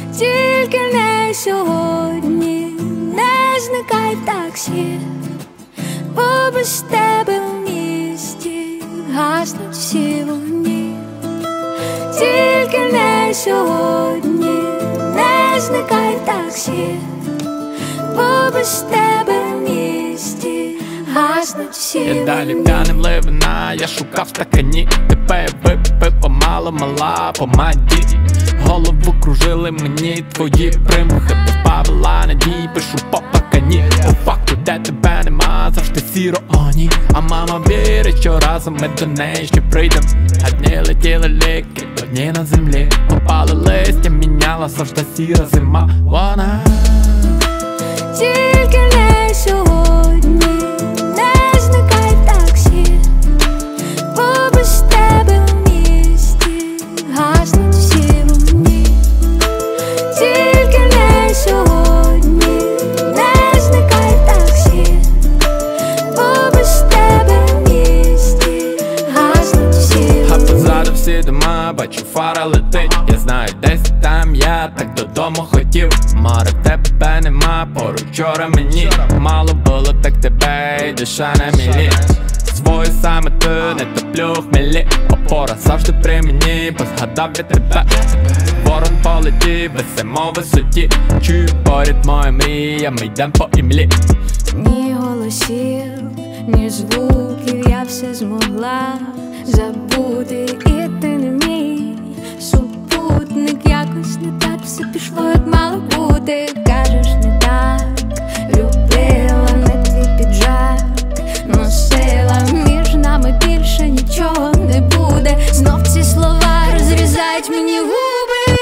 тільки не сьогодні, не зникай в таксі, бо без тебе в місті гаснуть всі вогні. Тільки не сьогодні, не зникай в таксі, бо без тебе в місті гаснуть всі вогні. Я далі п'яним ливина, я шукав стакані, тебе я випив помало, мала помаді. Голову кружили мені твої примхи, позбавила надій, пишу по пакані. По факту, де тебе нема, завжди сіро, о ні. А мама вірить, що разом ми до неї ще прийдем. А дні летіли ліки, одні на землі. Опали листя, міняла завжди сіра зима. Вона тільки не сьогодні, не зникай в таксі, бо без тебе в місті гаснуть всі вогні. Тільки не сьогодні, не зникай в таксі, бо без тебе в місті гаснуть всі вогні. а позаду всі дома, бачу фара летить. Я знаю, десь там я так додому хотів. Море, тебе нема, поруч вчора мені мало було, так тебе і душа на мілі. Свою саме ти не топлю в хмелі. Опора завжди при мені, бо згадав я тебе. Ворон полетів, висимо в висоті. Чую поряд моя мрія, ми йдем по імлі. Ні голосів, ні звуків, я все змогла забути, і ти не мій супутник. Якось не так все пішло, як мало бути. Кажеш, не так любила, не твій піджак носила. Між нами більше нічого не буде. Знов ці слова розрізають мені губи.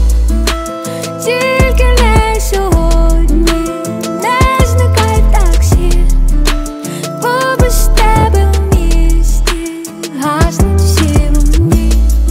Тільки не сьогодні, не зникай в таксі, бо без тебе в місті гаснуть всі вогні.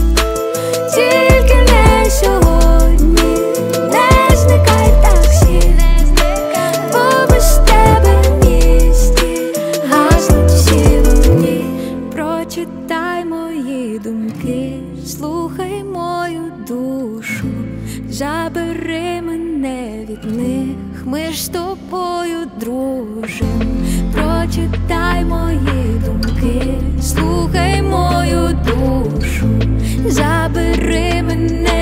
Тільки не сьогодні, не зникай в таксі, бо без тебе в місті гаснуть всі вогні. Прочитай мої думки, слухай мою душу, забери мене від них, ми ж з тобою дружим. Прочитай мої думки, слухай мою душу, забери мене